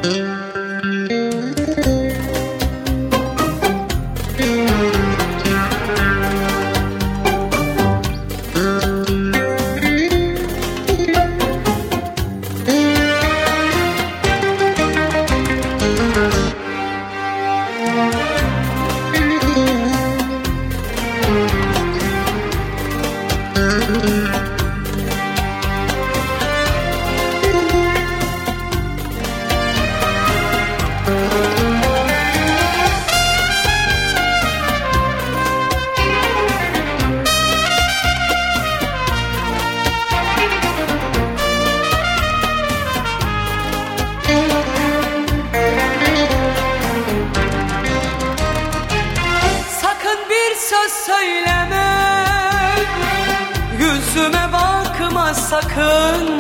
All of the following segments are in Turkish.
Söyleme, yüzüme bakma sakın.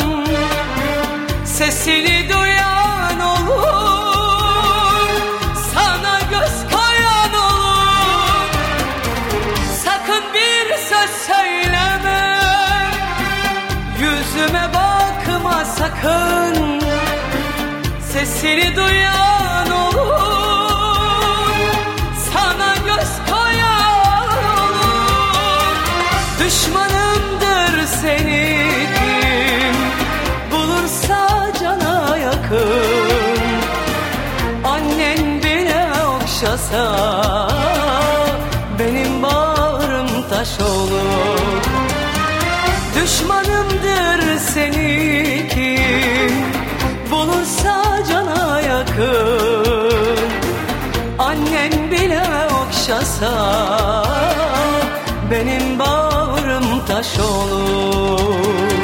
Sesini duyan olur, sana göz koyan olur. Sakın bir söz söyleme, yüzüme bakma sakın. Sesini duyan olur, sana göz koyan. Düşmanımdır seni kim bulursa cana yakın. Annen bile okşasa benim bağrım taş olur. Düşmanımdır seni kim bulursa cana yakın. Annen bile okşasa benim bağrım taş olur.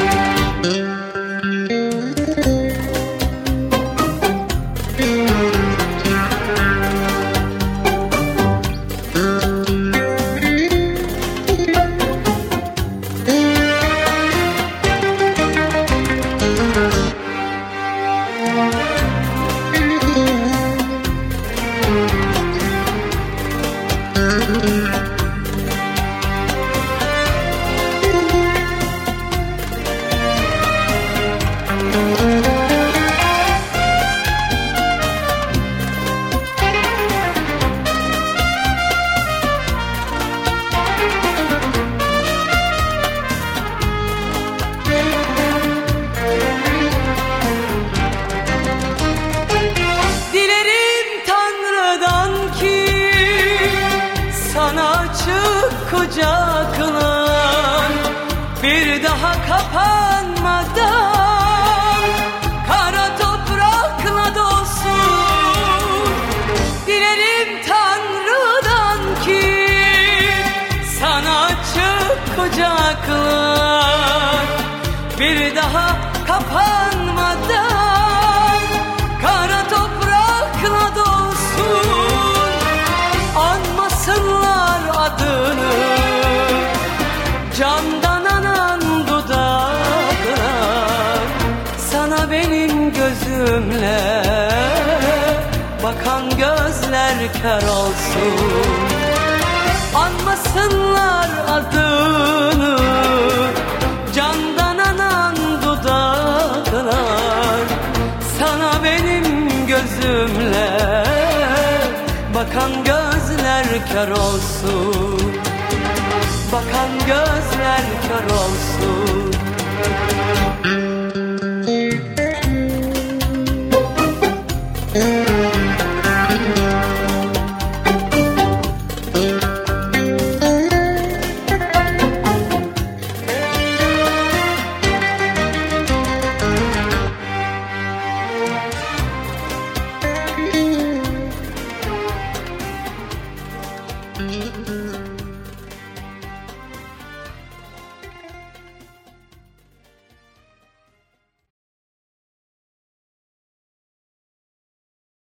Açık kucaklan, bir daha kapanmadan kara toprakla dolsun. Dilerim Tanrı'dan ki sana açık kucaklan, bir daha kapanmadan kara toprakla dolsun. Anmasınlar adını, candan anan dudaklar. Sana benim gözümle bakan gözler kör olsun. Anmasınlar adını, candan anan dudaklar. Sana benim gözümle bakan gözler kör olsun. Bakan gözler kör olsun.